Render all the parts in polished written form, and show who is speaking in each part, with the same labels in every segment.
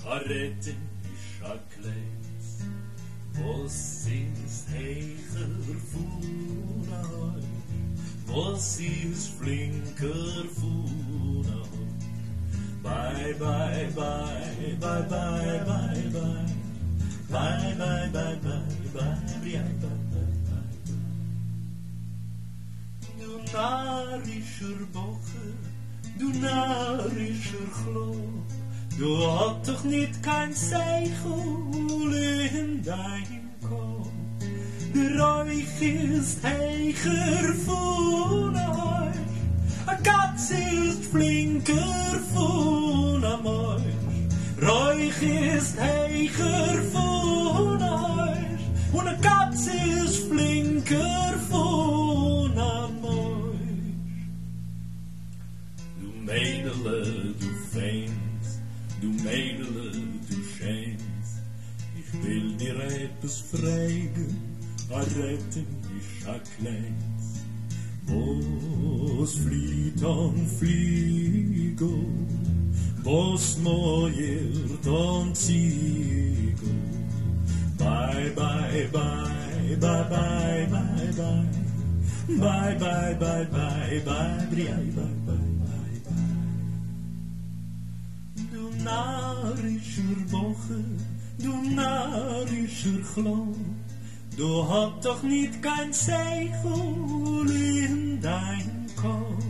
Speaker 1: retten ist a Kleins, was ist heicher von euch, was ist flinker von euch. Bye, bye, bye, bye, bye, bye, bye, bye, bye, bye, bye, bye, bye. Du narischer Boche, du narischer Klo, du hat doch nicht kein Zeichel in deinem Kopf. Der Räuch ist heicher von euch, a Katz ist flinker von am Euch. Räuch ist heicher von euch, und a Katz ist flinker von am Euch. Du Mädele, du Feins, du Mädele, du Scheins, ich will dir etwas fragen, a retten ist a Kleins. Was flieht an Fliego, was neuert an Ziego. Bye, bye, bye, bye, bye, bye, bye. Bye, bye, bye, bye, bye, bye, bye, bye, bye. Du narischer Woche, du narischer Klo, du hat doch nicht kein Zeichel in dein Kopf.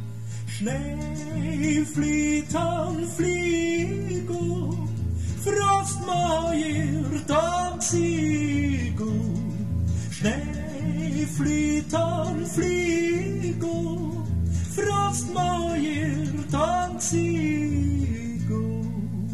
Speaker 1: Schnee flieht an Fliego, Frost meiert an Ziego. Schnee flieht an Fliego, Frost meiert an Ziego.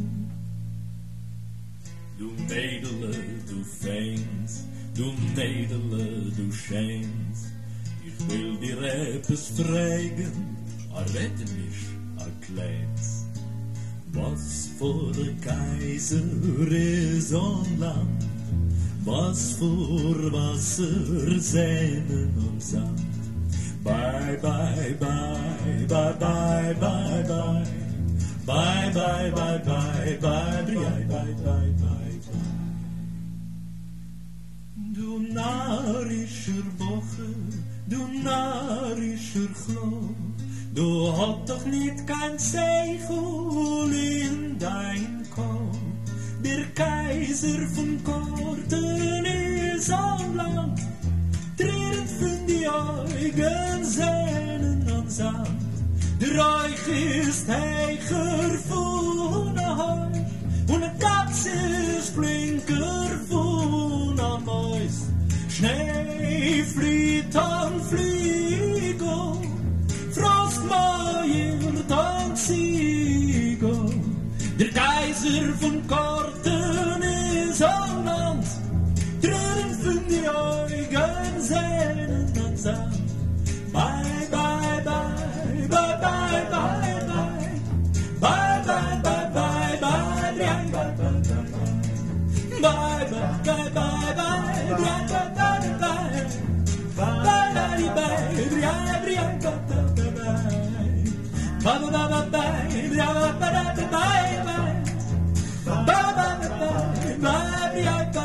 Speaker 1: Du Mädele, du Feins, du Mädele, du Scheins, ich will dir etwas fragen, a retten mich a Kleins. Was vor der Kaiser ist an Land, was vor Wasser, Sehnen und Sand. Bye, bye, bye, bye, bye, bye, bye, bye, bye, bye, bye, bye, bye, bye, bye, bye. Du narischer Woche, du narischer Klo, du hat doch nicht kein Zeichel in dein Kopf. Der Kaiser von Korten ist am Land, tränt von die Augen, Sehnen und Sand. Der Reich ist heicher von euch, und eine Katze ist flinker von am Mäus. Schnee flieht an Fliego, Frost meiert an Ziego. Der Kaiser von Korten ist am Land, Tränen von die Augen, Sehnen und Sand. Bye, bye, bye, bye, bye, bye, bye. Bye, bye, bye, bye, bye, bye, bye, bye, bye. Bye, bye, bye, bye, bye, bye, bye, bye, bye. Bye, bye, bye, bye, bye, bye, bye, bye. Bye, bye, bye, bye, bye, bye, bye, bye, bye. Bye, bye, bye, bye, bye, bye.